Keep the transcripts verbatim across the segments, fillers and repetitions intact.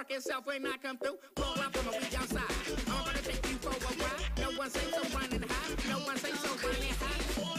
park itself when I come through. Pull up from a week outside. I'm gonna take you for a ride. No one say so running high. No one say so running high.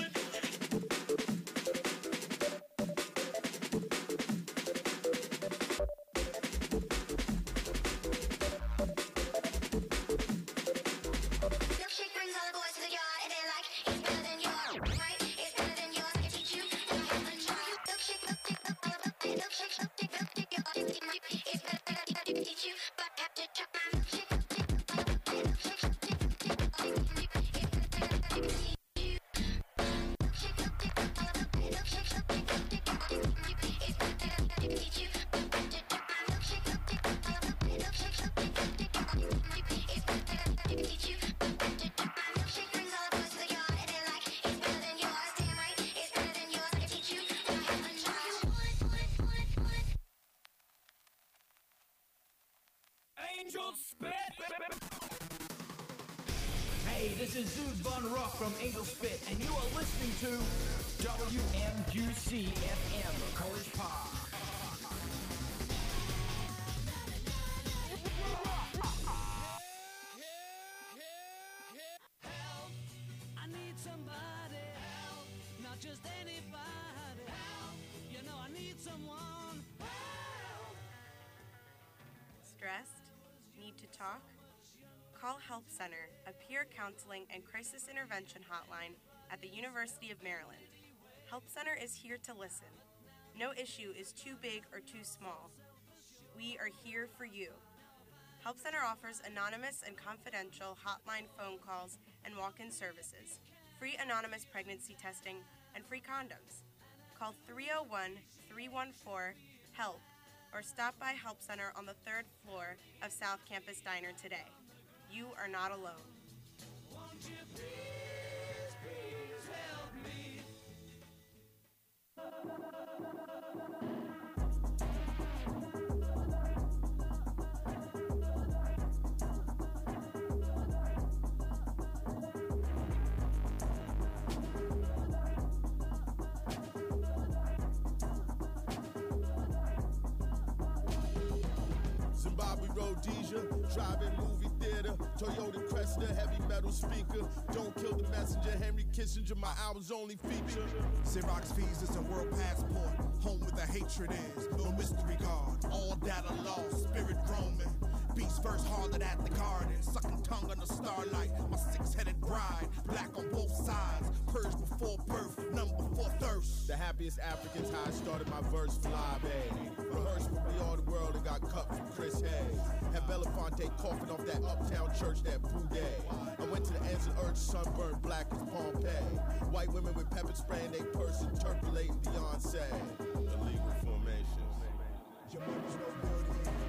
From Angel Spit, and you are listening to W M Q C F M, College Park. Help! I need somebody. Help! Not just anybody. Help! You know I need someone. Help! Stressed? Need to talk? Call Help Center, a peer counseling and crisis intervention hotline at the University of Maryland. Help Center is here to listen. No issue is too big or too small. We are here for you. Help Center offers anonymous and confidential hotline phone calls and walk-in services, free anonymous pregnancy testing, and free condoms. Call three oh one, three one four, HELP or stop by Help Center on the third floor of South Campus Diner today. You are not alone. Won't you please, please help me? Zimbabwe Rhodesia, driving movie theater, Toyota Cresta, heavy metal speaker. Don't kill the messenger, Henry Kissinger, my album's only feature. Xerox visas and world passport, home where the hatred is, no mystery guard. All data lost, spirit roaming. Beast first harlot at the garden, sucking tongue under starlight. My six-headed bride, black on both sides, purged before birth, none before thirst. The happiest Africans, how I started my verse, fly, babe. Rehearsed with me all the world and got cut from Chris Hayes. Had Belafonte coughing off that uptown church, that Boudet. I went to the ends of earth, sunburned black as Pompeii. White women with pepper spray in their purse, interpolating Beyonce. Illegal formations. Your mama's no good.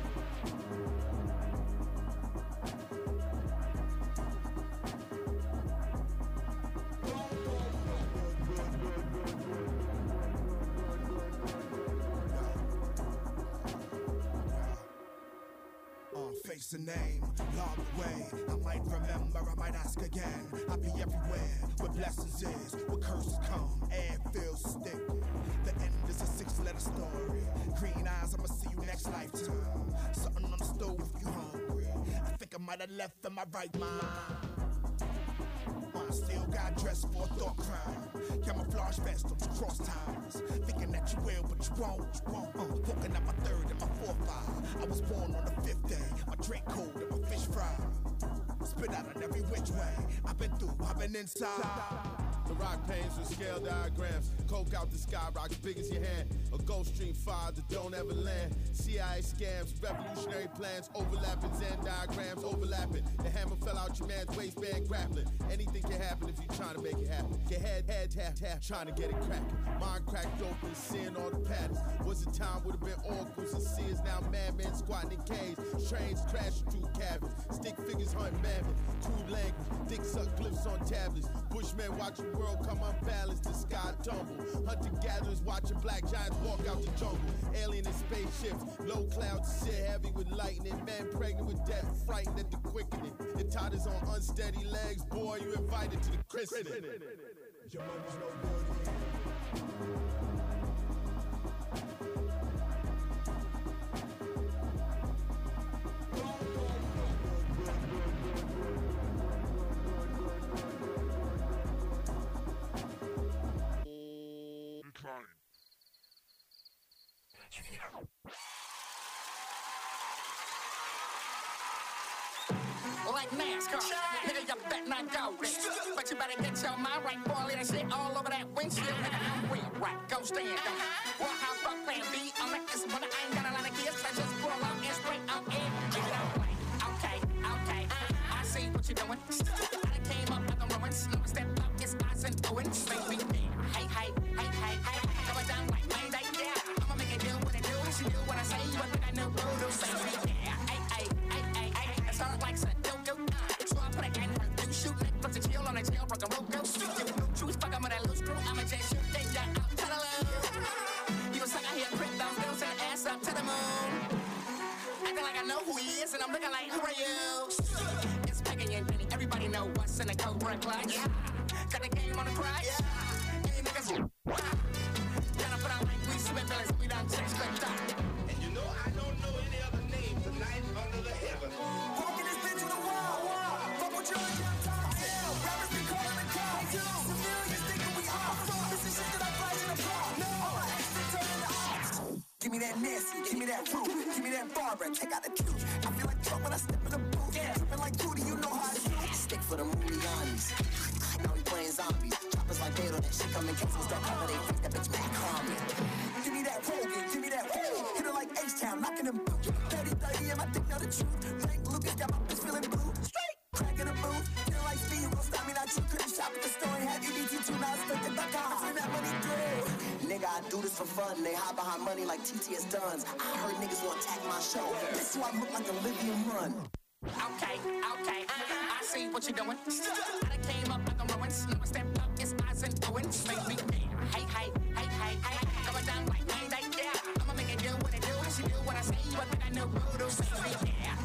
Face a name, log away. I might remember, I might ask again. I'll be everywhere where blessings is, where curses come, air feels stick. The end is a six-letter story. Green eyes, I'ma see you next lifetime. Something on the stove if you hungry. I think I might have left in my right mind. I still got dressed for a thought crime. Camouflage vest on your cross ties. Thinking that you will, but you won't. You won't. Uh, hooking up my third and my fourth eye. I was born on the fifth day. My drink cold and my fish fried. Spit out on every which way. I've been through, I've been inside. The rock panes with scale diagrams. Coke out the sky, rocks big as your hand. A Gulf Stream fire that don't ever land. C I A scams, revolutionary plans, overlapping Zen diagrams, overlapping. The hammer fell out your man's waistband, grappling. Anything can happen if you're trying to make it happen. Get head, head, tap, tap, trying to get it cracking. Mind cracked open, seeing all the patterns. Was a time would have been oracles and seers, now madmen squatting in caves. Trains crashing through cabins. Stick figures hunt mammoth. Crude language, dick suck glyphs on tablets. Bushmen watching the world come unbalanced, the sky tumble. Hunter-gatherers watching black giants walk out the jungle. Alien in spaceships, low clouds sit heavy with lightning. Men pregnant with death, frightened at the quickening. Your toddlers on unsteady legs, boy, you invited to the christening. Your mama's no good. Like NASCAR, nigga, you bet not go there. But you better get your mind right, boy. Let that shit all over that windshield, nigga. I'm real right, go stand down. Well, how fuck plan B? I'm like this, but I ain't got a lot of gears. I just pull out and straight out in. Keep it out like, okay, okay. I see what you're doing. I done came up like a ruins. Never step up, it's eyes and doing. Baby, hey, hey, hey, hey, hey. Going down like Mayday, yeah. I'ma make it do what it do. She do what I say. You think I know voodoo, baby, yeah. Hey, hey, hey, hey, hey. It's all like Sudoku. So I put a gang in her do shoot. Put the chill on the tail, broke a rope, go shoot. You no choose, fuck, I'm with that loose screw. I'ma just shoot, they got out to the loop. You a sucker here, grip those girls and the ass up to the moon. Acting like I know who he is, and I'm looking like, who are you? It's Peggy and Benny, everybody know what's in the Cobra Clutch. Yeah. Got the game on the crutch. Yeah. Any niggas, gotta put on like we sweat fellas, we done check straight up. And you know I don't know any other name tonight under the heaven. Walking this bitch with a wall. Fuck what you're in your top. Yeah, rappers be calling the cops. Civilians thinking we all fuck. This is shit that I flash in the car. No, my ex been turning the ops. Give me that Nancy, give me that Rue, give me that Barbara, check out the truth. I feel like Trump when I step in the booth. Yeah, tripping like Rudy, you know how to do. Stick for the Mulianis. Now we playing zombies. Choppers like Beto, that shit come in cases. Don't cover they face, that bitch Mac Harmon. Give me that Rogan, give me that Rogan. Hit her like H-Town, knocking them boots. thirty thirty, and my dick know the truth. Frank Lucas got my bitch feeling blue. Straight, crack in the booth. Feeling like speed, won't stop me, not you. Couldn't shop at the store and had E B T two, now it's stuck at the car. Bring that money through. Nigga, I do this for fun. They hide behind money like T T S Duns. I heard niggas want to attack my show. This is why I look like Olivia Munn. Okay, okay, I see what you're doing. I done came up like a ruins. Never step up, it's eyes and doing. Baby, hey, hey, hey, hey, hey. Going down like Mayday, yeah. I'ma make it do what it do. She do what I say. You think I know voodoo, baby, yeah.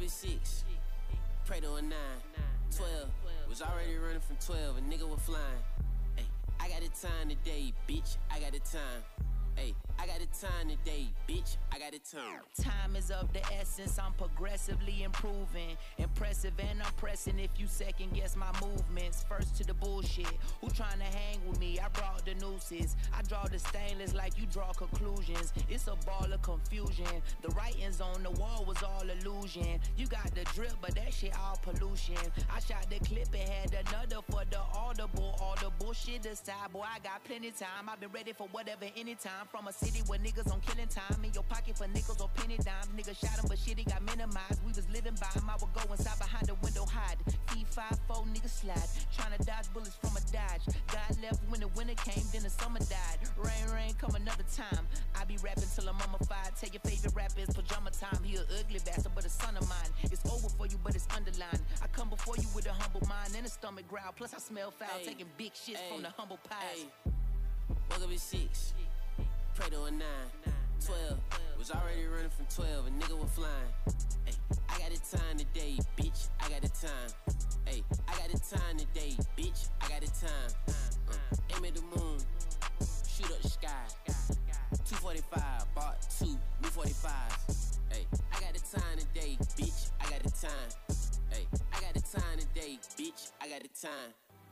be six, pray to a nine, twelve. Was already running from twelve, a nigga was flying. Ay, I got the time today, bitch, I got the time. Hey, I got the time today, bitch, I got the time. Time is of the essence, I'm progressively improving. Impressive and I'm pressing if you second guess my movements. First to the bullshit, who trying to hang with me? I brought the nooses. I draw the stainless like you draw conclusions. It's a ball of confusion. The writings on the wall was all illusion. You got the drip, but that shit all pollution. I shot the clip and had another for the audible. All the bullshit aside, boy, I got plenty time. I've been ready for whatever, anytime. From a city where niggas on killing time. In your pocket for nickels or penny dimes. Niggas shot him, but shit, he got minimized. We was living by him. I would go inside behind the window, hide. Fee five four niggas slide. Trying to dodge bullets from a dodge. God left when the winter came, then the summer died. Rain, rain, come another time. I be rapping till I'm mummified. Tell your favorite rapper it's pajama time. He a ugly bastard, but a son of mine. It's over for you, but it's underlined. I come before you with a humble mind and a stomach growl. Plus I smell foul, ay, taking big shits ay, from the humble pies. Woke up at six. Pray to a nine, twelve. Was already running from twelve, a nigga was flying. Ay, I got the time today, bitch, I got the time. Ay, I got the time today, bitch, I got the time. Uh, aim at the moon, shoot up the sky. two forty-five, bought two, new forty-fives. Ay, I got the time today, bitch, I got the time. Ay, I got the time today, bitch, I got the time.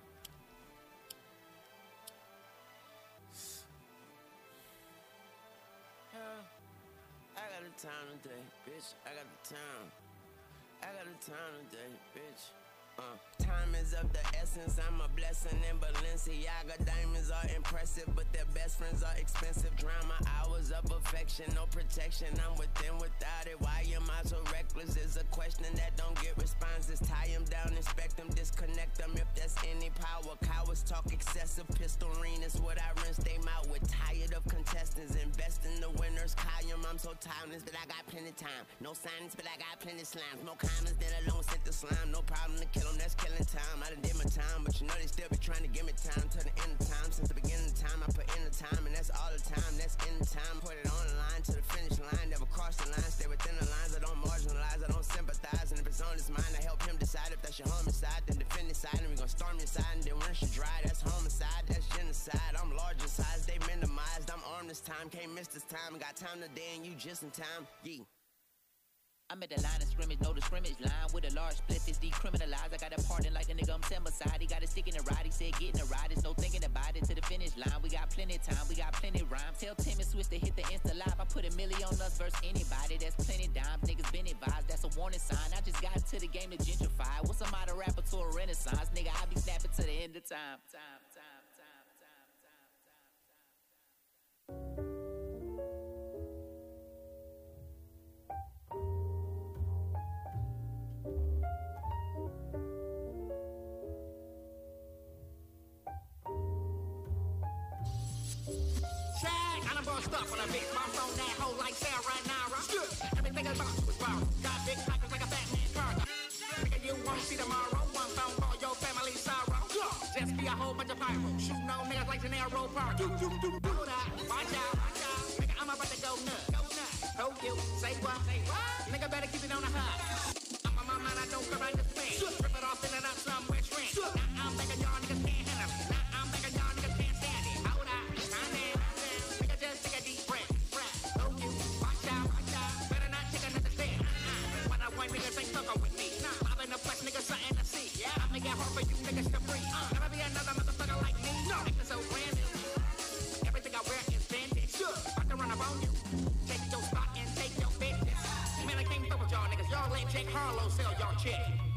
I got the time today, bitch. I got the time. I got the time today, bitch. Uh, time is of the essence, I'm a blessing in Balenciaga. Diamonds are impressive, but their best friends are expensive. Drown my hours of affection, no protection, I'm within without it. Why am I so reckless is a question that don't get responses. Tie them down, inspect them, disconnect them if there's any power. Cowards talk excessive, pistol ring is what I rinse them out with. Tired of contestants, invest in the winners. Column, I'm so timeless, but I got plenty time. No silence, but I got plenty slimes. More comments than a lone set the slime. No problem to kill them, that's killing time. I done did my time, but you know they still be trying to give me time till the end of time. Since the beginning of time, I put in the time, and that's all the time. That's in the time. Put it on the line to the finish line. Never cross the line, stay within the lines. I don't marginalize, I don't sympathize. And if it's on his mind, I help him decide if that's your homicide. Then defend his side, and we gon' storm your side. And then once you dry, that's homicide, that's genocide. I'm large in size, they minimized. I'm armed this time, can't miss this time. Got time today, and you just in time. Yeah. I'm at the line of scrimmage, know the scrimmage line with a large split is decriminalized. I got a pardon like a nigga, I'm stand beside. He got a stick in the ride, he said getting a ride. There's no thinking about it to the finish line. We got plenty time, we got plenty rhymes. Tell Tim and Switch to hit the Insta live. I put a milli on us versus anybody. That's plenty dimes, niggas been advised. That's a warning sign. I just got into the game to gentrify. What's a modern rapper to a renaissance? Nigga, I be snapping to the end of time. Time, time, time, time, time, time, time. Stuff on a big bounce on that hoe like Sarah Nara. Everything about was wrong. Got big pockets like a Batman car. Nigga, you won't see tomorrow. One phone call, your family sorrow. Just be a whole bunch of pyro. Shooting on niggas like Gennaro Park. Hold up, watch out, watch out. Nigga, I'm about to go nuts. Go nuts. Hold you, say what? Say what? Nigga, better keep it on the hub. I'm on my mind, I don't care about this thing. Rip it off, fill it up somewhere strange. Now I'm thinking y'all niggas can't handle it. Now I'm thinking y'all niggas can't stand it. Hold up, calm down. Nigga, just take a deep breath. Hold you, watch out, watch out. Better not take another step. Uh-uh. When I want niggas ain't fucking with me. Nah, I'm in the flex, niggas something to see. Yeah, I make it hard for you niggas to breathe. Uh, never be another motherfucker like me. No, niggas so brand new. Everything I wear is vintage. About to run up on you. Take your spot and take your business. Man, I can't fuck with y'all niggas. Y'all let Jake Harlow sell y'all chick.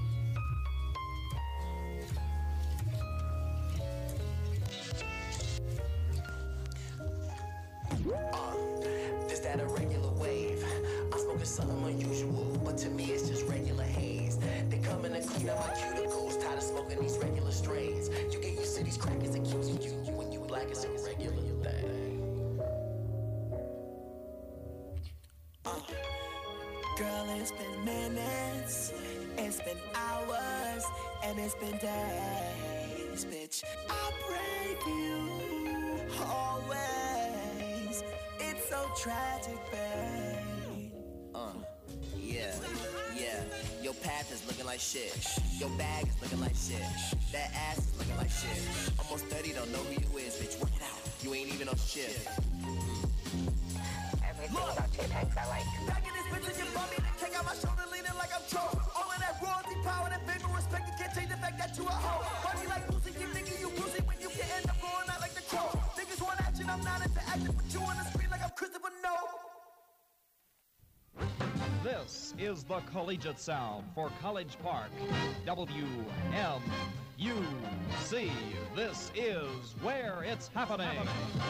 Uh, is that a regular wave? I'm smoking something unusual, but to me it's just regular haze. They coming to clean up my cuticles, tired of smoking these regular strains. You get used to these crackers accusing you when you like it's a regular thing. Uh, girl, it's been minutes, it's been hours, and it's been days, bitch. I pray for you always. It's so tragic, babe. Uh, yeah, yeah. path is looking like shit. Your bag is looking like shit. That ass is looking like shit. Almost thirty, don't know who you is, bitch. Work it out. You ain't even on shit. Everything about your tanks I like. Back in this bitch, you bummy. Kick out my shoulder, leaning like I'm Joe. All of that royalty power, that big respect, you can't change the fact that you a hoe. Body like Lucy, keep thinking you bruisey when you can end up going out like the crow. Niggas want action, I'm not into acting, but you on the screen like I'm Christopher Nolan. This is the collegiate sound for College Park, W M U C. This is where it's happening.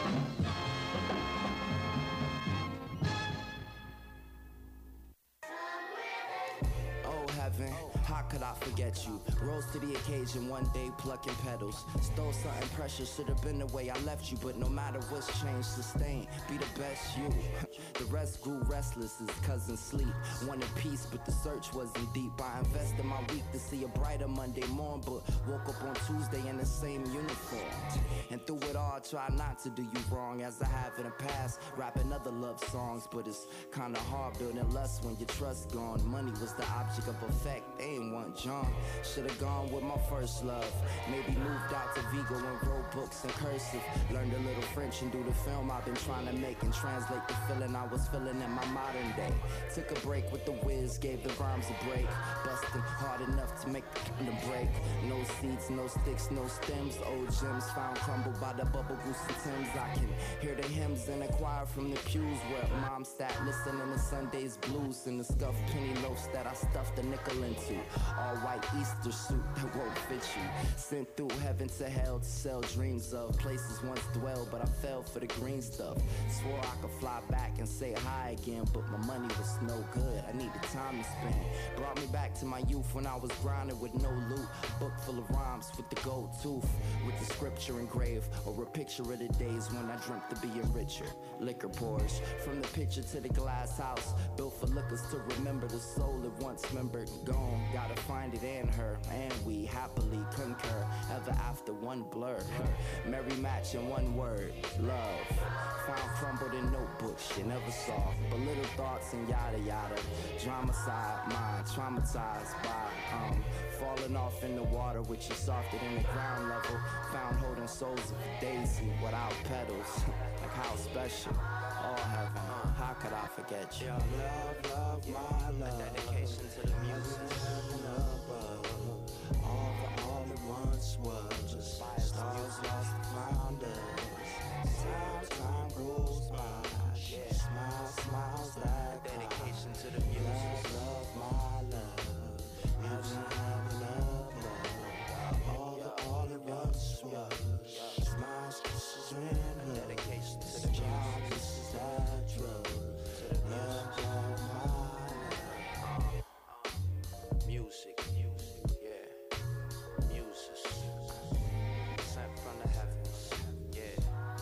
Oh, heaven. How could I forget you? Rose to the occasion, one day plucking petals. Stole something precious, should have been the way I left you. But no matter what's changed, sustain, be the best you. The rest grew restless as cousins sleep. Wanted peace, but the search wasn't deep. I invested my week to see a brighter Monday morn, but woke up on Tuesday in the same uniform. And through it all, I try not to do you wrong, as I have in the past. Rapping other love songs, but it's kinda hard building lust when your trust gone. Money was the object of effect, they ain't want John. Should've gone with my first love. Maybe moved out to Vigo and wrote books in cursive. Learned a little French and do the film I've been trying to make, and translate the feeling I was feeling in my modern day. Took a break with the whiz, gave the rhymes a break. Busting hard enough to make the kingdom break. No seeds, no sticks, no stems. Old gems found crumbled by the bubble goose and Timbs. I can hear the hymns in the choir from the pews where mom sat listening to Sunday's blues and the scuffed penny loaves that I stuffed a nickel into. All white Easter suit that won't fit you. Sent through heaven to hell to sell dreams of places once dwelled, but I fell for the green stuff. Swore I could fly back and say hi again, but my money was no good. I needed time to spend. Brought me back to my youth when I was grinding with no loot. Book full of rhymes with the gold tooth, with the scripture engraved, or a picture of the days when I dreamt of being richer. Liquor pours from the pitcher to the glass house, built for lookers to remember the soul that once remembered. Gone, gotta find it in her, and we happily concur. Ever after one blur, merry match in one word, love. Found crumbled in notebooks you never saw, but little thoughts and yada yada. Drama side, mind traumatized by um falling off in the water, which is softer than the ground level. Found holding souls of a daisy without petals. Like how special, all heaven. How could I forget you? Your love, love, my love. A dedication to the music. All for all it once was. Just stars lost and found us. Time, time goes by. Yeah. Smile, smiles like dedication to the music. Love, love, my love. Heaven, heaven, love, love. All the all it once was. Smiles, kisses, and love. Dedication to the music. This is that drug. Love, love, my love. Music, music, yeah. Muses. Sent from the heavens, yeah.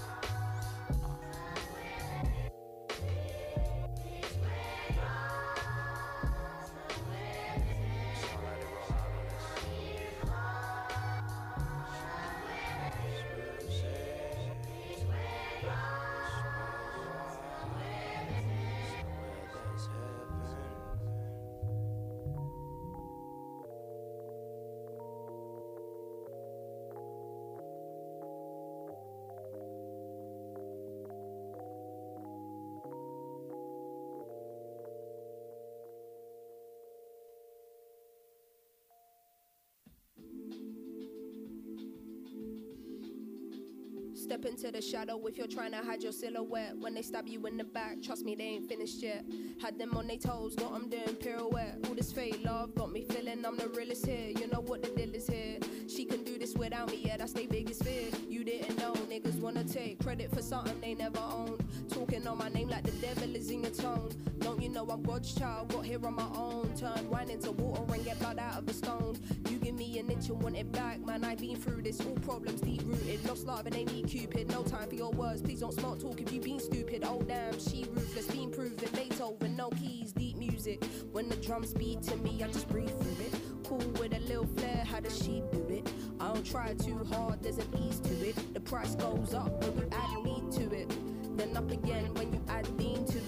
Step into the shadow if you're trying to hide your silhouette. When they stab you in the back, trust me, they ain't finished yet. Had them on their toes, got them doing pirouette. All this fake love got me feeling I'm the realest here. You know what the deal is here. She can do this without me, yeah, that's their biggest fear. You didn't know, niggas wanna take credit for something they never owned. Talking on my name like the devil is in your tone. Don't you know I'm God's child, got here on my own. Turn wine into water and get blood out of a stone. You give me an inch and want it back, man, I've been through this. All problems deep rooted, lost love and they need Cupid. No time for your words, please don't smart talk if you been stupid. Oh damn, she ruthless, been proven. Beethoven, no keys, deep music. When the drums beat to me, I just breathe through it. Cool with a little flair, how does she do it? I don't try too hard, there's an ease to it. The price goes up when you add me to it. Then up again when you add Dean to it.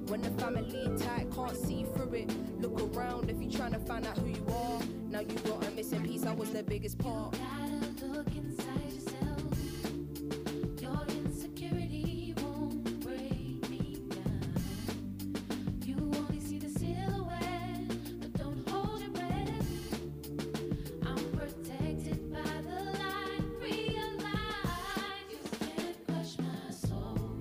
When the family tight, can't see through it. Look around if you're trying to find out who you are. Now you got a missing piece, I was the biggest part. You gotta look inside yourself. Your insecurity won't break me down. You only see the silhouette, but don't hold your breath. I'm protected by the light. Realize you can't crush my soul.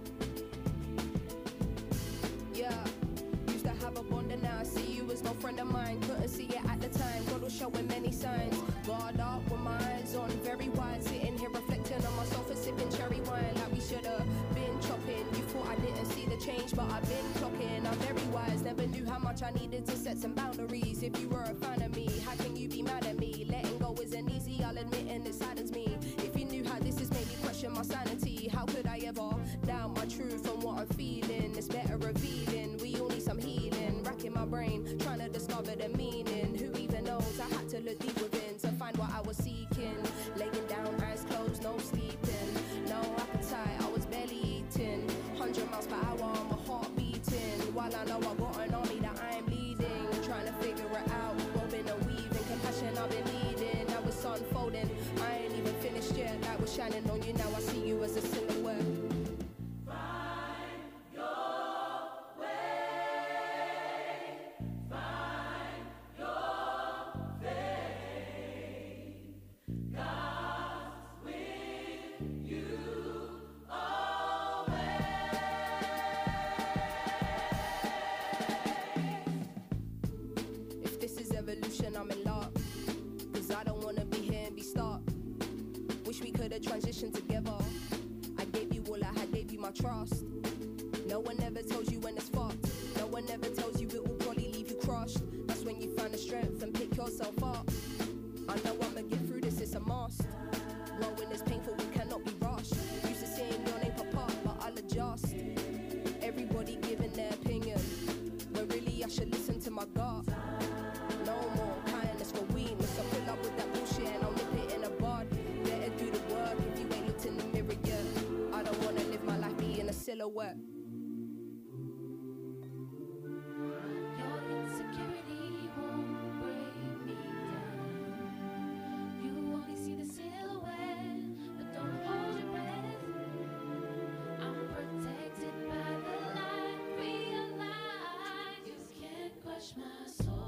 Yeah, used to have a bond and now I see you as no friend of mine. Couldn't see it at the time, God was showing many signs. Guard up with my eyes on, very wide. Sitting here reflecting on myself and sipping cherry wine. Like we should have been chopping. You thought I didn't see the change, but I've been clocking. I'm very wise, never knew how much I needed to set some boundaries. If you were a fan of me, how can you be mad at me? Letting go isn't easy, I'll admit, and it saddens me. If you knew how this has made me question my sanity, how could I ever doubt my truth and what I'm feeling? It's better revealing, we all need some healing. Racking my brain, trying to discover the meaning. Who even knows? I had to look deep within to find what I was seeking. Laying down, eyes closed, no sleeping, no appetite, I was barely eating. Hundred miles per hour, my heart beating. While I know I got an army that I am leading, trying to figure it out, woven and weaving. Compassion I've been needing, now it's unfolding. I ain't even finished yet, light was shining on you. Now I see you as a silhouette. If this is evolution, I'm in luck. Cause I don't wanna be here and be stuck. Wish we could've transitioned together. I gave you all I had, gave you my trust. No one ever tells you when it's fucked. No one ever tells you it will probably leave you crushed. That's when you find the strength and pick yourself up. I know I'ma get through this, it's a must. Growing is painful, we cannot be rushed. Used to seeing your name pop up, but I'll adjust. Everybody giving their opinion, when really I should listen to my gut. No more kindness for weakness. So pull up with that bullshit and I'll nip it in a bud. Better do the work if you ain't looked in the mirror yet. I don't wanna live my life being a silhouette. Your insecurity won't break me down. You only see the silhouette, but don't hold your breath. I'm protected by the light. Realize you can't crush my soul.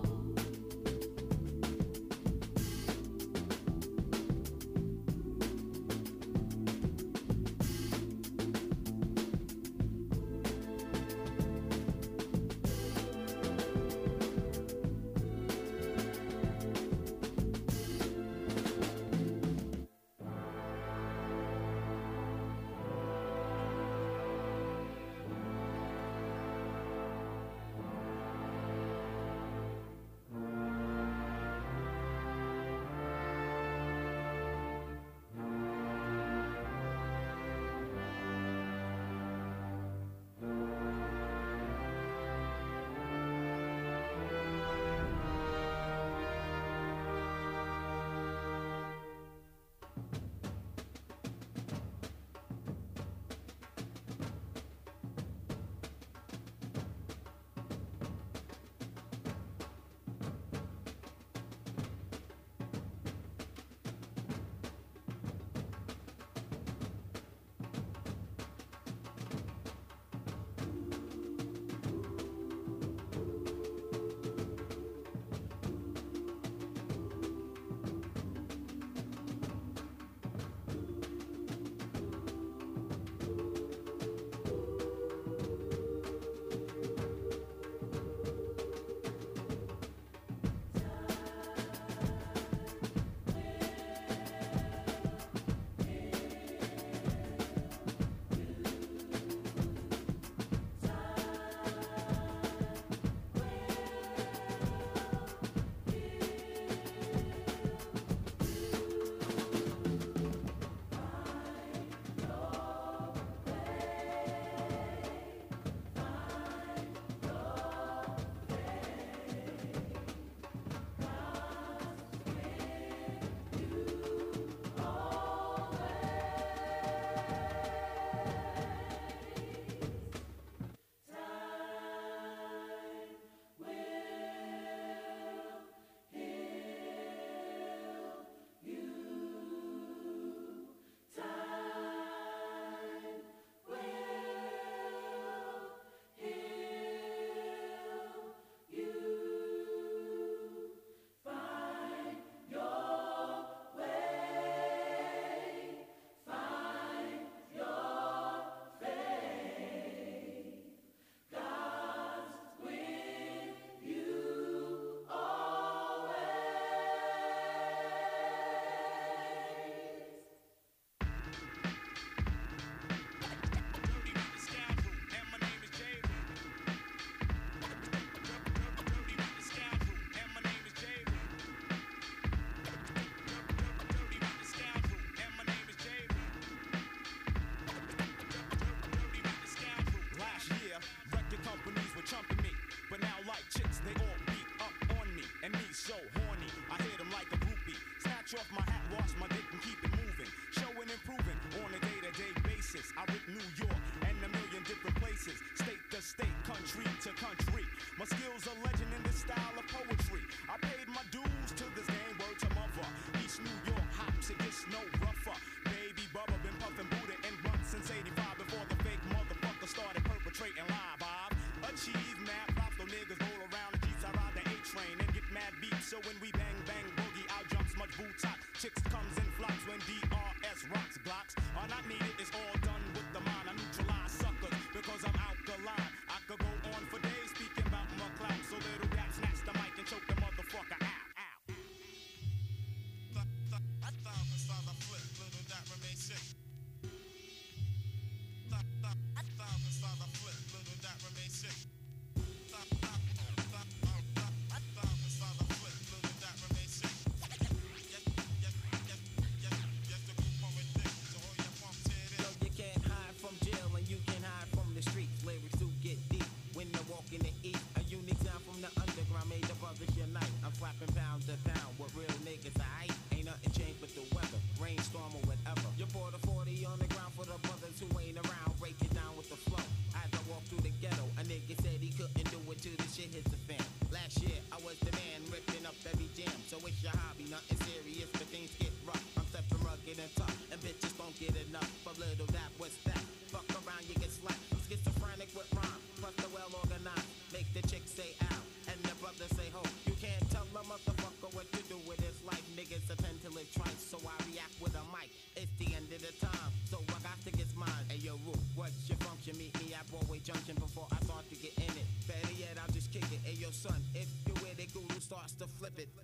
So when we bang, bang, boogie, out jumps much boots-out. Chicks comes in flocks when D R S rocks. Glocks are not needed, it's all done with the mind. I neutralize suckers because I'm alkaline. I could go on for days speaking about my clout. So little dap snatch the mic and choke the motherfucker out. Out. I thought I saw the flip, little dap remain sick. I thought I saw the flip, little dap remain sick. Slapping pound to pound with real niggas, I ain't nothing changed but the weather, rainstorm or whatever. You pour the forty on the ground for the brothers who ain't around, break it down with the flow. As I walk through the ghetto, a nigga said he couldn't do it till the shit hits the fan. Last year, I was the man ripping up every jam. So it's your hobby, nothing serious, but things get rough. I'm stepping rugged and tough, and bitches don't get enough. But little that, what's that? Fuck around, you get slapped. I'm schizophrenic with rhyme, plus the well organized. Make the chick say ow, and the brother say ho. You can't tell a motherfucker what to do with his life. Niggas attend to live twice, so I react with a mic. It's the end of the time, so I got to get mine. Hey yo, Roo, what's your function? Meet me at Broadway Junction before I start to get in it. Better yet, I'll just kick it. Hey yo, son, if you with it, Guru starts to flip it.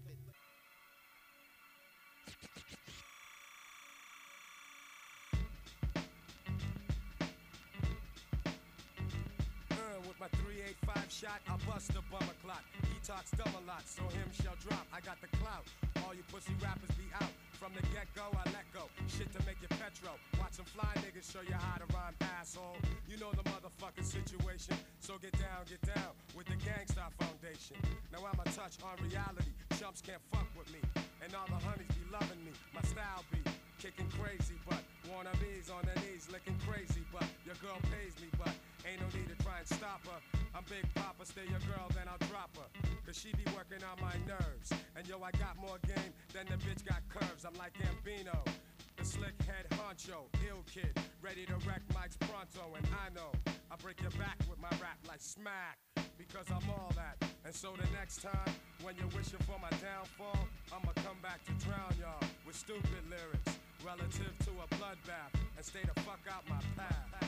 With my three eighty-five shot, I'll bust a bummer clot. He talks dumb a lot, so him shall drop. I got the clout. All you pussy rappers be out. From the get-go, I let go. Shit to make you petro. Watch some fly niggas show you how to rhyme, asshole. You know the motherfucking situation. So get down, get down with the Gangstar Foundation. Now I'm a touch on reality. Chumps can't fuck with me. And all the honeys be loving me. My style be kicking crazy, but wannabes on their knees licking crazy, but your girl pays me, but ain't no need to try and stop her. I'm Big Papa, stay your girl, then I'll drop her. Cause she be working on my nerves. And yo, I got more game than the bitch got curves. I'm like Gambino, the slick head honcho, ill kid, ready to wreck mics pronto. And I know I break your back with my rap like smack, because I'm all that. And so the next time, when you're wishing for my downfall, I'ma come back to drown y'all with stupid lyrics relative to a bloodbath, and stay the fuck out my path.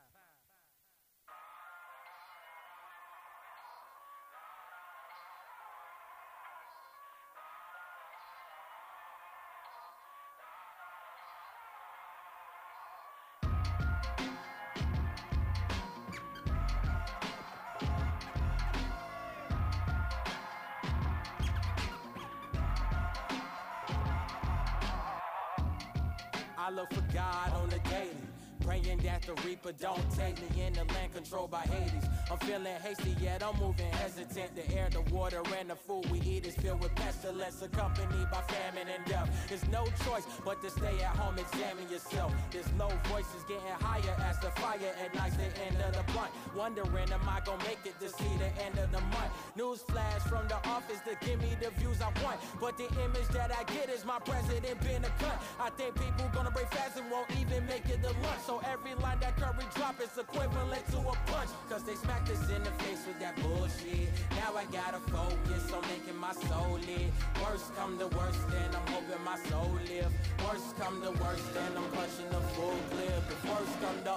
I look for God on the daily, praying that the Reaper don't take me in the land controlled by Hades. I'm feeling hasty, yet I'm moving hesitant. The air, the water, and the food we eat is filled with pestilence, accompanied by famine and death. There's no choice but to stay at home, examine yourself. There's low voices getting higher as the fire ignites the end of the blunt. Wondering, am I gonna make it to see the end of the month? News flash from the office to give me the views I want, but the image that I get is my president being a cunt. I think people gonna break fast and won't even make it to lunch. So every line that Curry drop is equivalent to a punch, cause they smacked us in the face with that bullshit. Now I gotta focus on making my soul live. Worst come to worst, then I'm hoping my soul live. Worst come to worst, then I'm punching the full clip. If worst come to,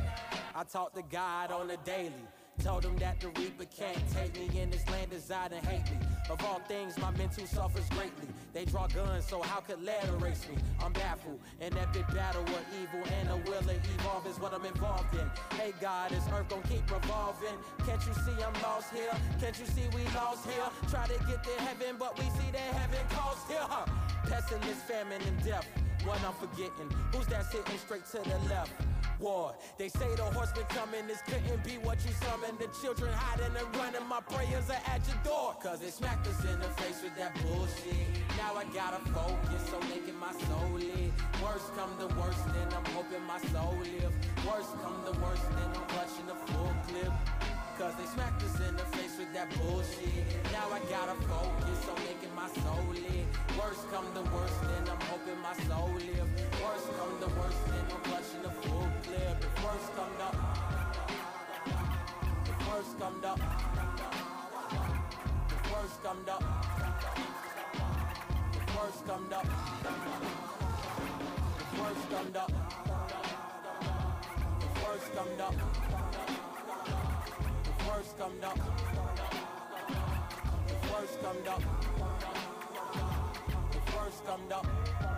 I talk to God on the daily. Told him that the Reaper can't take me in this land designed to hate me. Of all things, my mental suffers greatly. They draw guns, so how could lead erase me? I'm baffled. An epic battle of evil and a will to evolve is what I'm involved in. Hey God, this earth gon' keep revolving. Can't you see I'm lost here? Can't you see we lost here? Try to get to heaven, but we see that heaven cost here, huh? Pestilence, famine, and death. One I'm forgetting. Who's that sitting straight to the left? War. They say the horseman coming, this couldn't be what you summoned. The children hiding and running, my prayers are at your door. Cause they smacked us in the face with that bullshit. Now I gotta focus on making my soul live. Worst come to worst, then I'm hoping my soul live. Worst come to worst, then I'm clutching the full clip. Cause they smacked us in the face with that bullshit. Now I gotta focus on making my soul live. Worst come to worst, then I'm hoping my soul live. Worst come to worst, then I'm clutching the full clip. If worst come to, if worst come to, if worst come to. come up. The first come up. The first come up. The first come up. The first come up.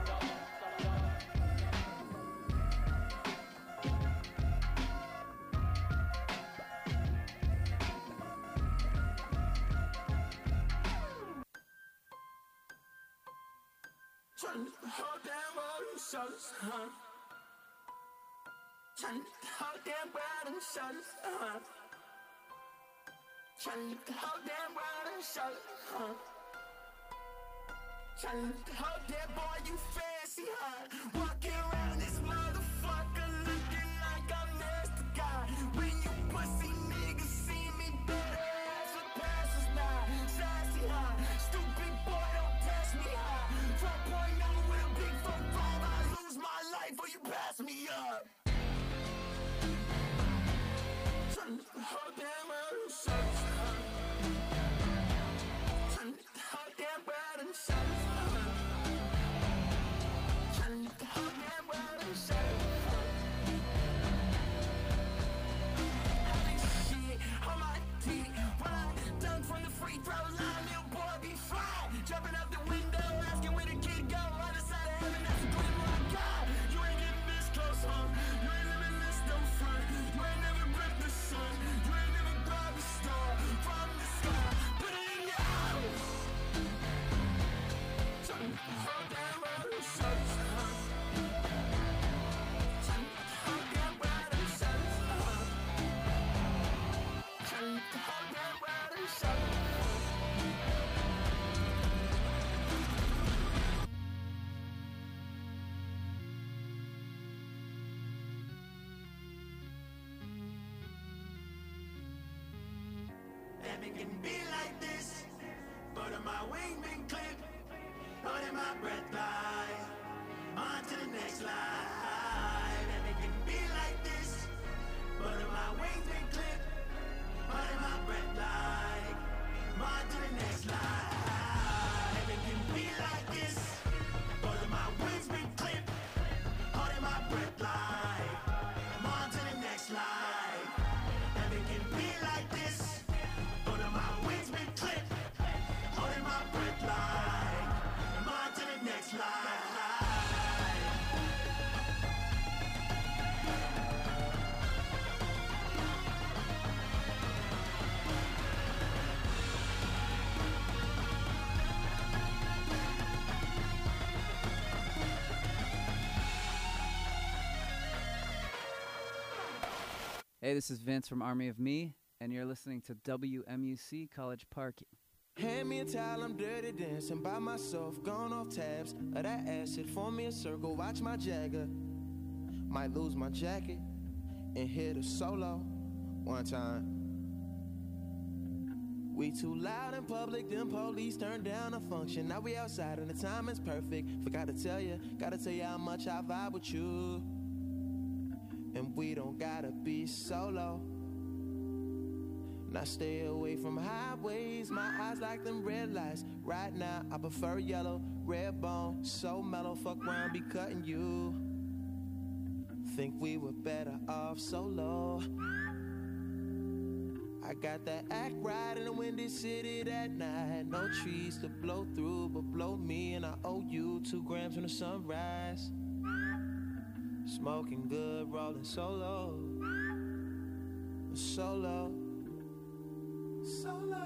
Trying to hold down all them shoulders, huh? Trying to hold down all them shoulders, huh? Trying to hold down all them shoulders, huh? Trying to hold that boy, you fancy, huh? Walking around this motherfucker looking like I'm nasty guy. When you pussy niggas see me, better ask for passes now. Sassy, huh? Stupid boy, don't test me, huh? four point oh with a big four five, I lose my life or you pass me up. Trying to hold down all them shoulders, huh? Trying to hold down all them shoulders. Free throw line, little boy be fly. Jumping out the window, asking where the kid go. Other side of heaven, that's a good my God. You ain't getting this close, huh? You ain't living this dumb front. You ain't never ripped the sun. You ain't never grabbed a star from the sky. Put it in your house. Trying to hold down all them shoulders, huh? Trying to hold down all them shoulders, huh? Trying to hold down all them shoulders. It can be like this, but my wings been clipped, holding my breath like on to the next life. And it can be like this, but my wings been clipped, holding my breath like on to the next life. And it can be like this, but my wings been clipped, holding my breath like on to the next life. And it can be like this. My wings been clipped, holding my breath like I'm on to the next life. Hey, this is Vince from Army of Me, and you're listening to W M U C College Park. Hand me a towel, I'm dirty dancing by myself, gone off tabs of that acid. Form me a circle, watch my Jagger. Might lose my jacket and hit a solo one time. We too loud in public, them police turned down a function. Now we outside and the time is perfect. Forgot to tell you, gotta tell you how much I vibe with you. And we don't gotta be solo. Now stay away from highways, my eyes like them red lights. Right now I prefer yellow, red bone, so mellow, fuck around, be cutting you. Think we were better off solo. I got that act right in the windy city that night. No trees to blow through, but blow me, and I owe you two grams from the sunrise. Smoking good, rolling solo. Solo. Solo,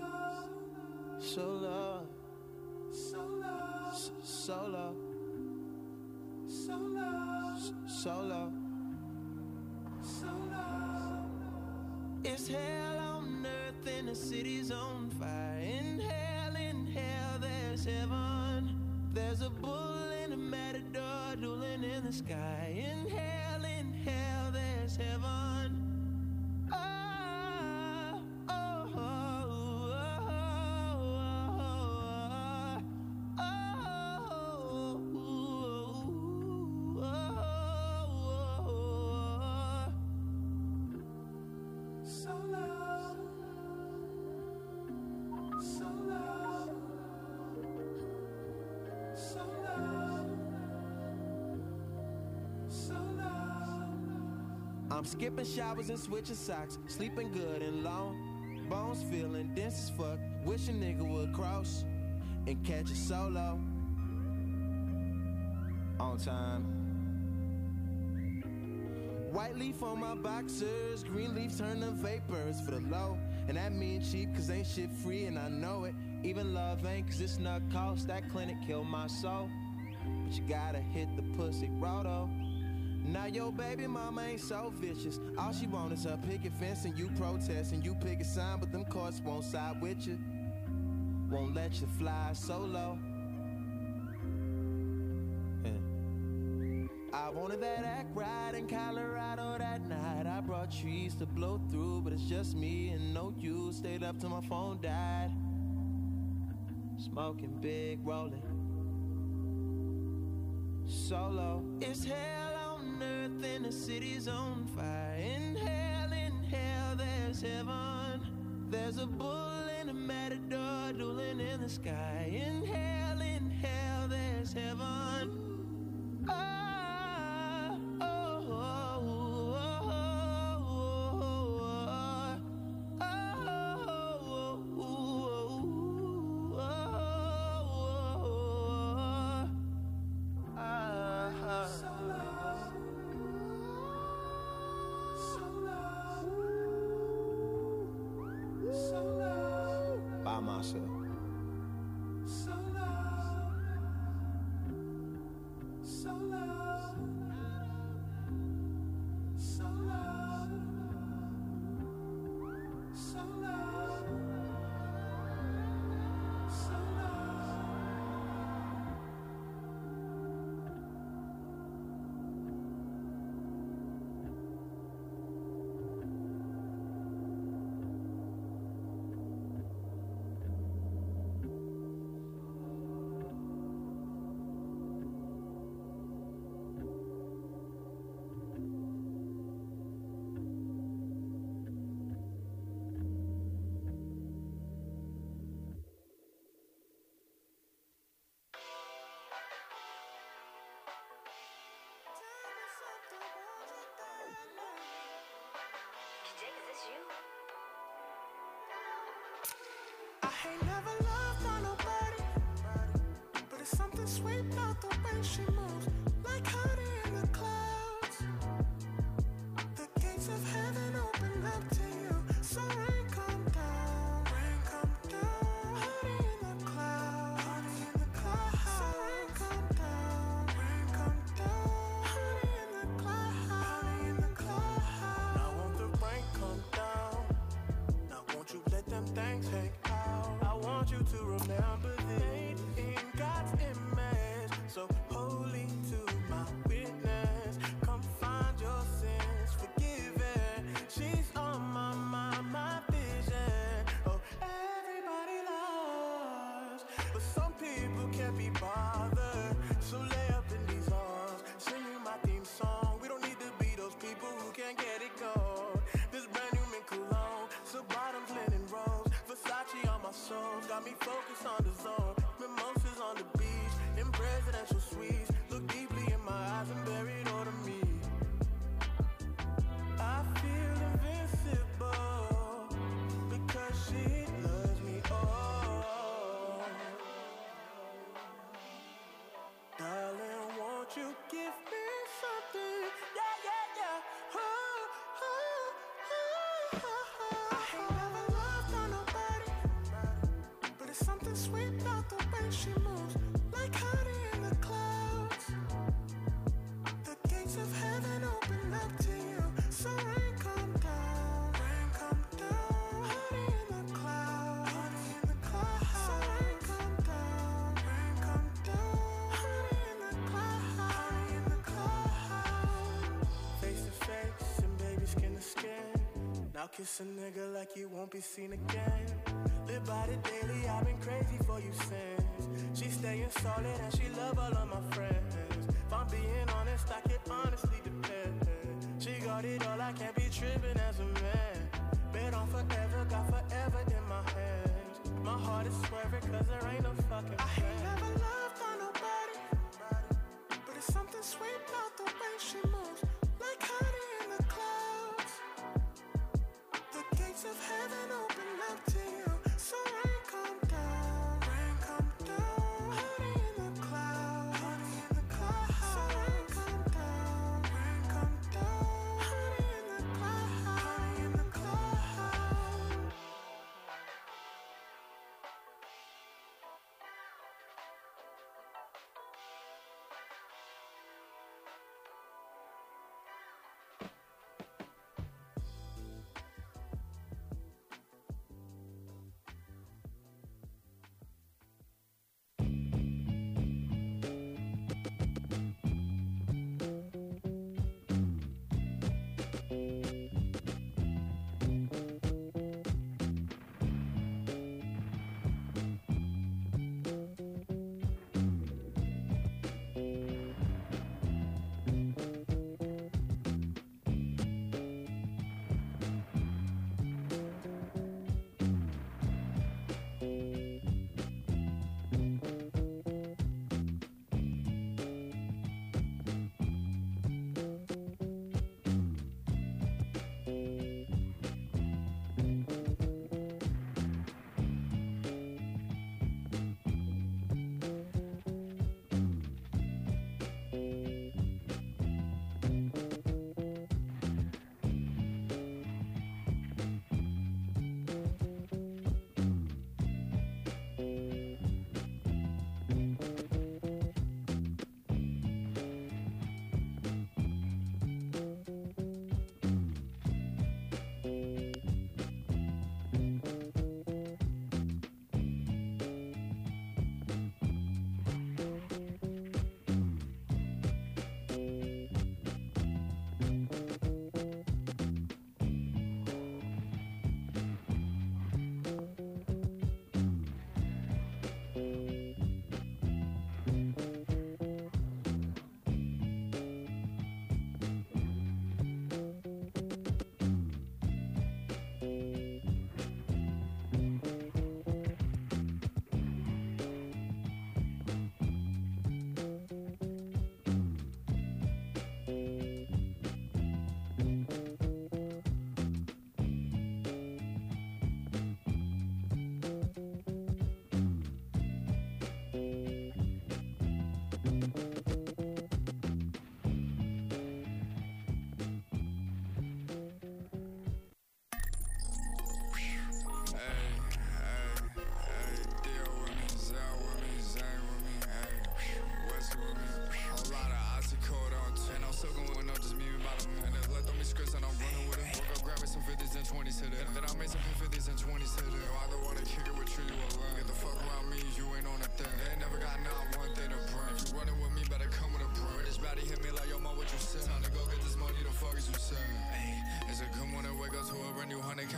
solo, solo, solo, solo, solo, solo. It's hell on earth and the city's on fire. In hell, in hell, there's heaven. There's a bull and a matador dueling in the sky. In hell, in hell, there's heaven. Oh. So I'm skipping showers and switching socks, sleeping good and long. Bones feeling dense as fuck. Wish a nigga would cross and catch a solo on time. White leaf on my boxers, green leaf turn to vapors for the low. And that mean cheap cause ain't shit free and I know it. Even love ain't cause it's not cost. That clinic killed my soul. But you gotta hit the pussy roto. Now your baby mama ain't so vicious. All she want is her picket fence and you protest and you pick a sign, but them courts won't side with you. Won't let you fly solo. Yeah. I wanted that act right in Colorado that night. I brought trees to blow through, but it's just me and no you. Stayed up till my phone died. Smoking big, rolling solo. It's hell on earth and the city's on fire. In hell, in hell, there's heaven. There's a bull and a matador dueling in the sky. In hell, in hell, there's heaven. Oh, oh, oh, oh, oh, oh, oh, oh, by myself. So love, so love, so love, so love, so love. I ain't never loved by nobody, but it's something sweet about the way she moves, like honey in the clouds. The gates of heaven open up to you, so rain come down, rain come down. Honey in the clouds, honey in the clouds. So rain come down, rain come down. Honey in the clouds, honey in the clouds. Now won't the rain come down? Now won't you let them things hang out? I want you to remember this in God's image, so holy to my witness. Come find your sins forgiven. She's on my mind, my vision. Oh, everybody loves, but some people can't be bothered. So lay up in these arms, sing you my theme song. We don't need to be those people who can't get it going. This brand new mint cologne, so bottoms linen rose. Versace on my soul, got me focused on the zone. Mimosas on the beach, in presidential suites. Look deeply in my eyes and buried all of me. I feel invincible because she loves me. Oh, darling, won't you give me something? Yeah, yeah, yeah. Oh, oh, oh, oh, oh. I ain't never loved by nobody, but it's something sweet about the way she moves, like honey in the clouds. The gates of heaven open up to you, so rain come down, rain come down. Honey in the clouds, honey in the clouds. So rain come down, rain come down. Honey in the clouds, honey in the clouds. Face to face and baby skin to skin. Now kiss a nigga like you won't be seen again. Live by the daily, I've been crazy for you since. She staying solid and she love all of my friends. If I'm being honest, I can honestly depend. She got it all, I can't be tripping as a man. Bet on forever, got forever in my hands. My heart is swerving cause there ain't no fucking I ain't never loved by nobody, but it's something sweet about the way she moves, like honey in the clouds.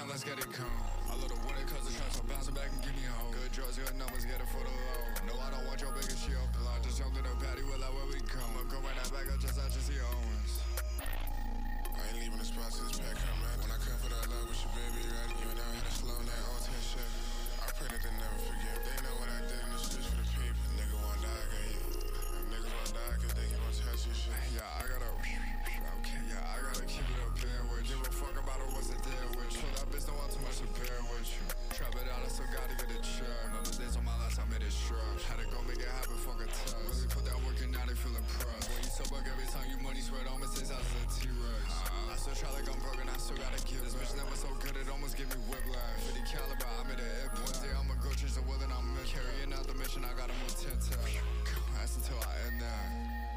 let's get it come. I love the winter cause the traps are bouncing back and give me home. Good drugs, good numbers, get it for the low. No, I don't want your biggest shield. I just don't get a patty with that where we come. I'ma go right that back up just out to see Owens. I ain't leaving the spot till this pack come out. When I come for that love with your baby, right? You and I had a slow night on ten shit. I pray that they never forget. They know what I did in the streets for the people. Nigga wanna die, I you. Them niggas wanna die cause they keep on touching shit. Yeah, I gotta, okay, yeah, I gotta keep it up there with you. Give a fuck about it, what's it there with you. That bitch don't want too much to bear with you. Trap it out, I still gotta get a check. Another days on my last, I made it shrug. Had to go make it happen, fuck a test. Really put that work in, now they feel impressed. Boy, you so buck every time you money spread on mistakes, I was a T-Rex. Uh, I still try like I'm broken, I still gotta give. This bitch never so good, it almost give me whiplash. fifty caliber, I made it hit. One day I'ma go change the world and I'm in. Carrying out the mission, I gotta move ten times. That's until I end that.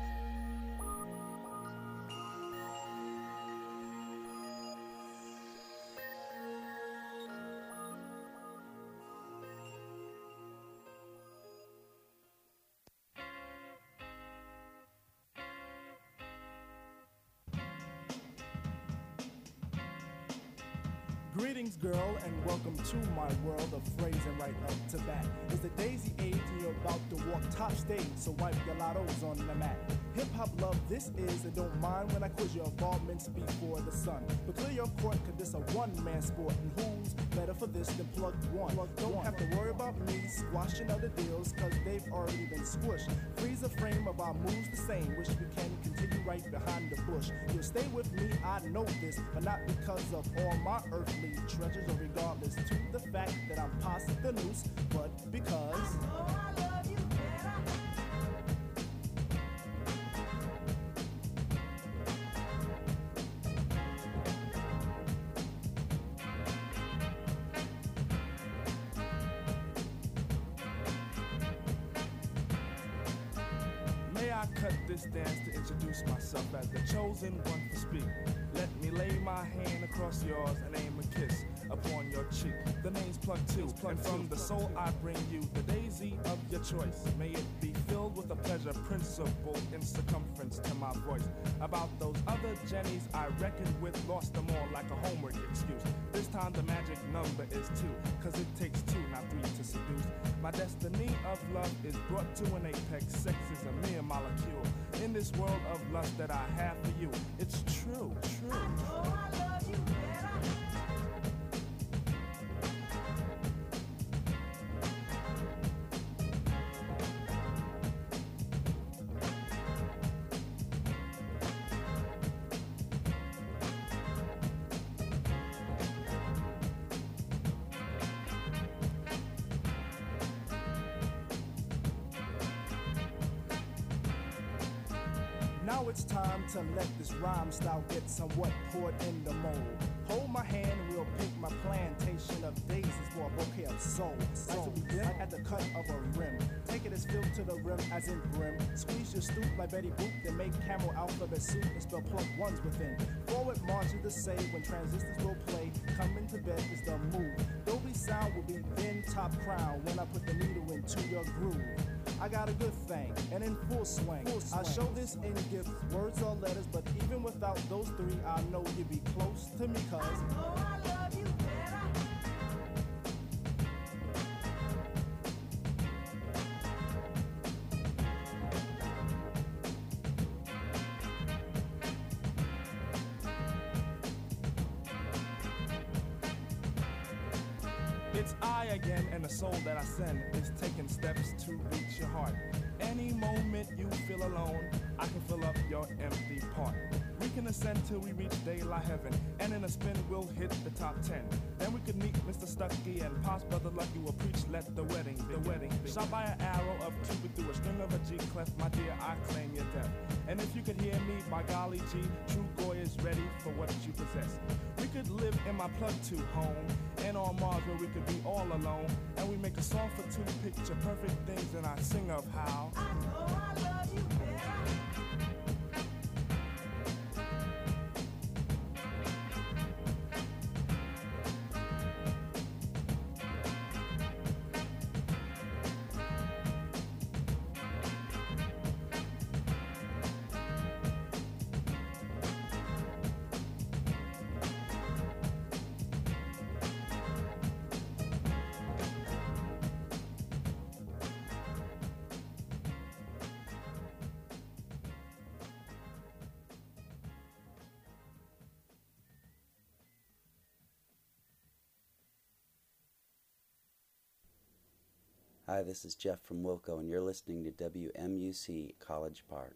Greetings, girl, and welcome to my world of phrasing right up to bat. It's the daisy age and you're about to walk top stage, so wipe your lottos on the mat. Hip-hop love this is, and don't mind when I quiz your involvements before the sun. But clear your court, cause this a one-man sport, and who's better for this than plug one? Plug don't one. Have to worry about me squashing other deals, cause they've already been squished. Freeze the frame of our moves the same, wish we can continue right behind the bush. You'll stay with me, I know this, but not because of all my earthly treasures, or regardless to the fact that I'm past the noose, but because I know I love you better. May I cut this dance to introduce myself as the chosen one to speak. Let me lay my hand across yours and aim a kiss upon your cheek. The name's Plug Two, and from the soul I bring you the daisy of your choice. May it be filled with a pleasure principle in circumference to my voice. About those other Jennies I reckoned with, lost them all like a homework excuse. This time the magic number is two, cause it takes two, not three to seduce. My destiny of love is brought to an apex. Sex is a mere molecule in this world of lust that I have for you. It's true, true. I know I love you better. Now it's time to let this rhyme style get somewhat poured in the mold. Hold my hand and we'll pick my plantation of daisies for a bouquet of soul. Like to begin at the cut of a rim. Take it as filled to the rim as in brim. Squeeze your stoop like Betty Boop, then make camel alphabet soup and spell plug ones within. Forward march is the say when transistors will play. Coming to bed is the move. Dolby sound will be then top crown when I put the needle into your groove. I got a good thing, and in full swing. full swing. I show this in gifts, words or letters, but even without those three, I know you'd be close to me, cause I know I love you better. It's I again, and the soul that I send is taking steps to reach your heart. Any moment you feel alone, I can fill up your empty part. We can ascend till we reach daylight heaven, and in a spin we'll hit the top ten. Then we could meet Mister Stucky and Pops Brother Lucky will preach, let the wedding, the wedding. Shot by an arrow of Cupid through a string of a G clef, my dear, I claim your death. And if you could hear me, by golly G, True Goy is ready for what you possess. We could live in my Plug Two home, and on Mars where we could be all alone. And we make a song for two picture perfect things, and I sing of how I know I love you better. Hi, this is Jeff from Wilco, and you're listening to W M U C College Park.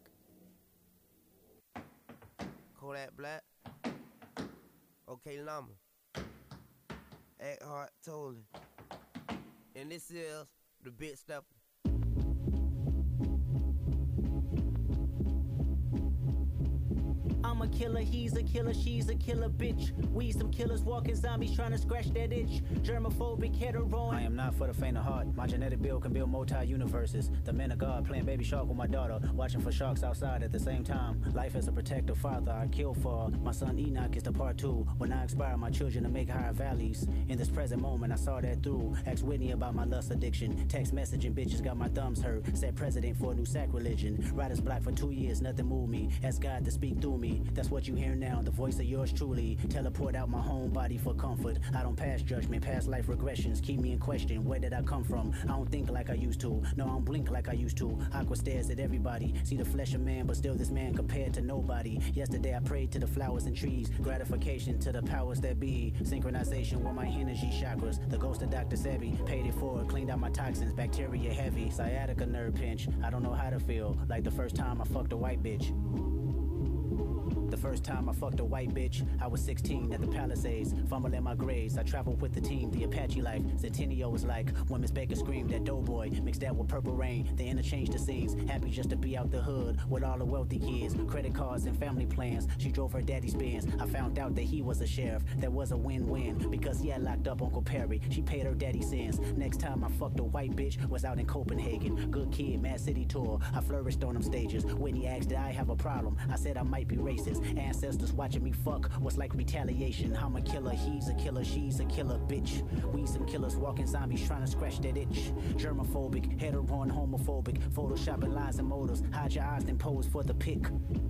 Kodak Black. Okay, Llama. Eckhart Tolle. And this is the Big Stepper. I'm a killer, he's a killer, she's a killer bitch. We some killers walking zombies trying to scratch that itch. Germophobic, hetero. I am not for the faint of heart. My genetic build can build multi-universes. The men of God playing baby shark with my daughter, watching for sharks outside at the same time. Life as a protective father, I kill for my son Enoch is the part two. When I inspire my children to make higher valleys. In this present moment, I saw that through. Asked Whitney about my lust addiction. Text messaging bitches got my thumbs hurt. Said president for a new sacrilegion. Writer's block for two years, nothing moved me. Asked God to speak through me. That's what you hear now, the voice of yours truly. Teleport out my home body for comfort. I don't pass judgment, past life regressions. Keep me in question, where did I come from? I don't think like I used to. No, I don't blink like I used to. Aqua stares at everybody. See the flesh of man, but still this man compared to nobody. Yesterday I prayed to the flowers and trees. Gratification to the powers that be. Synchronization with my energy chakras. The ghost of Doctor Sebi. Paid it forward, cleaned out my toxins. Bacteria heavy. Sciatica nerve pinch. I don't know how to feel. Like the first time I fucked a white bitch. The first time I fucked a white bitch, I was sixteen at the Palisades, fumbling my grades. I traveled with the team, the Apache life. Centennial was like when Miss Baker screamed at Doughboy, mixed that with Purple Rain. They interchanged the scenes, happy just to be out the hood with all the wealthy kids, credit cards and family plans. She drove her daddy's Benz. I found out that he was a sheriff. That was a win-win because he had locked up Uncle Perry. She paid her daddy's sins. Next time I fucked a white bitch was out in Copenhagen. Good kid, Mad City tour. I flourished on them stages. Whitney asked did I have a problem. I said I might be racist. Ancestors watching me fuck was like retaliation. I'm a killer, he's a killer, she's a killer bitch. We some killers walking zombies trying to scratch that itch. Germophobic, hetero and homophobic. Photoshopping lines and motors. Hide your eyes and pose for the pic.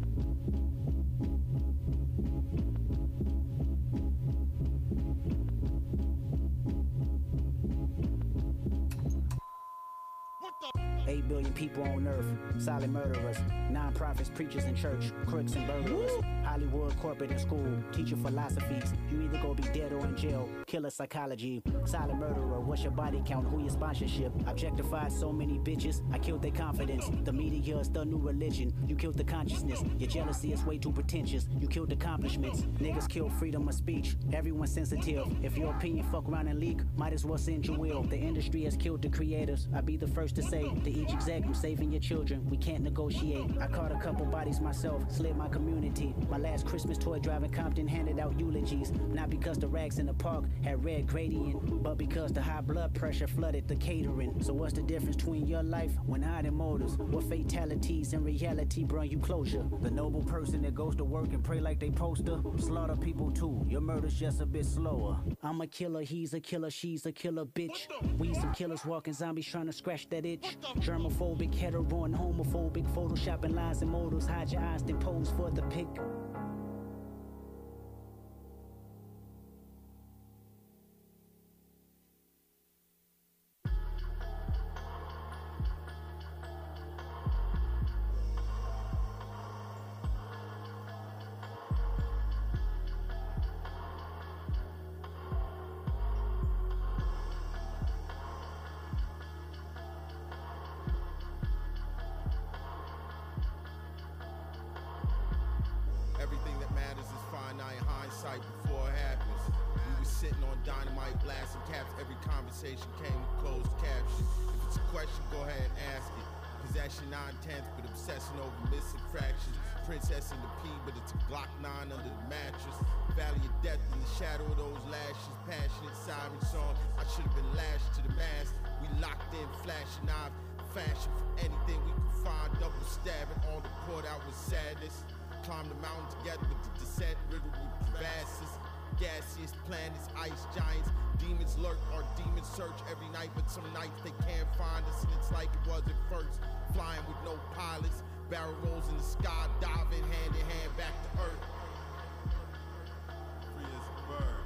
Eight billion people on earth, silent murderers, non-profits, preachers in church, crooks and burglars, Hollywood, corporate and school, teaching philosophies. You either go be dead or in jail, killer psychology, silent murderer, what's your body count, who your sponsorship? Objectified so many bitches, I killed their confidence. The media is the new religion, you killed the consciousness. Your jealousy is way too pretentious, you killed accomplishments. Niggas kill freedom of speech, everyone's sensitive. If your opinion fuck around and leak, might as well send your will. The industry has killed the creators, I'd be the first to say, the each exec, I'm saving your children, we can't negotiate. I caught a couple bodies myself, slid my community. My last Christmas toy driving Compton handed out eulogies. Not because the rags in the park had red gradient, but because the high blood pressure flooded the catering. So what's the difference between your life when hiding motives? What fatalities in reality bring you closure? The noble person that goes to work and pray like they poster, slaughter people too, your murder's just a bit slower. I'm a killer, he's a killer, she's a killer bitch. We some killers walking zombies trying to scratch that itch. Germophobic, hetero and homophobic, photoshopping lines and modals. Hide your eyes, then pose for the pic. Everything that matters is finite hindsight before it happens. We were sitting on dynamite blasting caps. Every conversation came with closed captions. If it's a question, go ahead and ask it. Possession nine-tenths, but obsessing over missing fractions. Princess in the P, but it's a Glock nine under the mattress. Valley of death in the shadow of those lashes. Passionate siren song, I should have been lashed to the mast. We locked in, flashing knives. Fashion for anything we could find. Double stabbing, all the poured out with sadness. Climb the mountain together with the descent, riddled with crevasses. Gaseous planets, ice giants. Demons lurk, our demons search every night, but some nights they can't find us, and it's like it was at first. Flying with no pilots, barrel rolls in the sky, diving hand in hand back to earth. Free as a bird.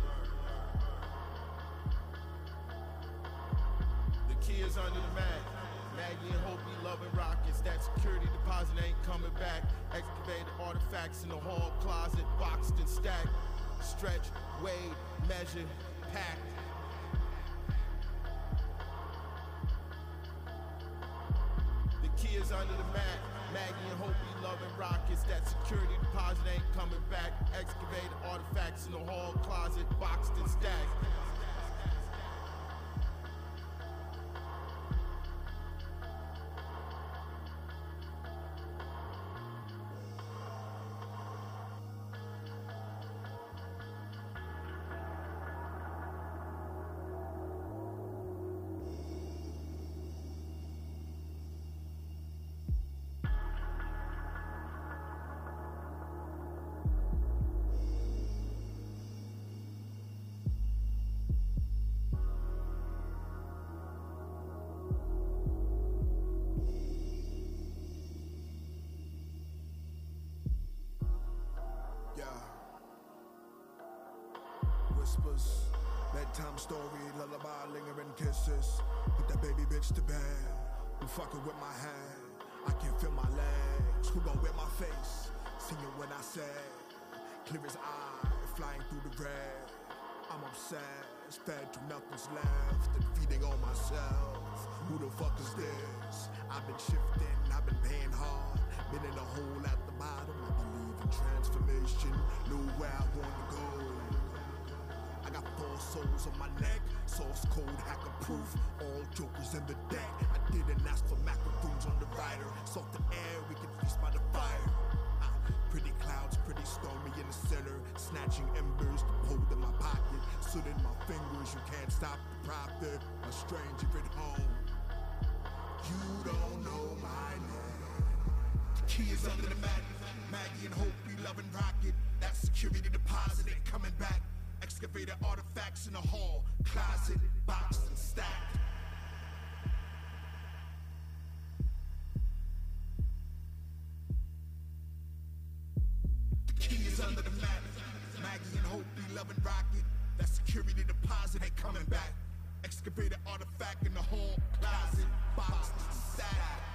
The key is under the mat. Maggie and Hopi loving rockets. That security deposit ain't coming back. Excavated artifacts in the hall closet, boxed and stacked. Stretch, weighed, measured, packed. under the mat. Maggie and Hopi loving rockets. That security deposit ain't coming back. Excavated artifacts in the hall closet, boxed and stacked. Whispers, bedtime story, lullaby, lingering kisses. Put that baby bitch to bed. Who fucking with my hand? I can't feel my legs. Who gon' whip my face? Singing when I said, clear as eye, flying through the red. I'm obsessed, fed to nothing's left, and feeding on myself. Who the fuck is this? I've been shifting, I've been paying hard. Been in a hole at the bottom. I believe in transformation. Know where I wanna go. I got four souls on my neck, source code, hacker proof, all jokers in the deck. I didn't ask for macaroons on the rider, salt the air, we can feast by the fire. Uh, pretty clouds, pretty stormy in the center, snatching embers to hold in my pocket, soot in my fingers, you can't stop the profit, a stranger at home. You don't know my name. The key is under the mat, Maggie and Hopi loving rocket, that security deposit ain't coming back. Excavated artifacts in the hall, closet, boxed and stacked. The key is under the mat. Maggie and Hopi loving rocket. That security deposit ain't coming back. Excavated artifact in the hall, closet, boxed and stacked.